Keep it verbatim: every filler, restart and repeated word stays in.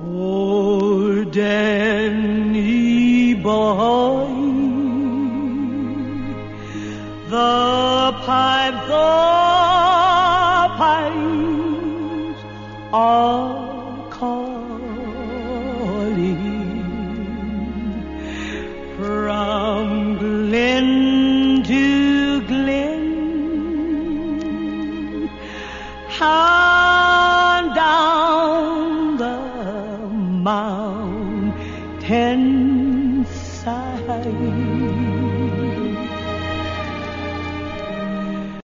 Oh, Danny boy, the pipes, the pipes are calling from Glen to Glen. How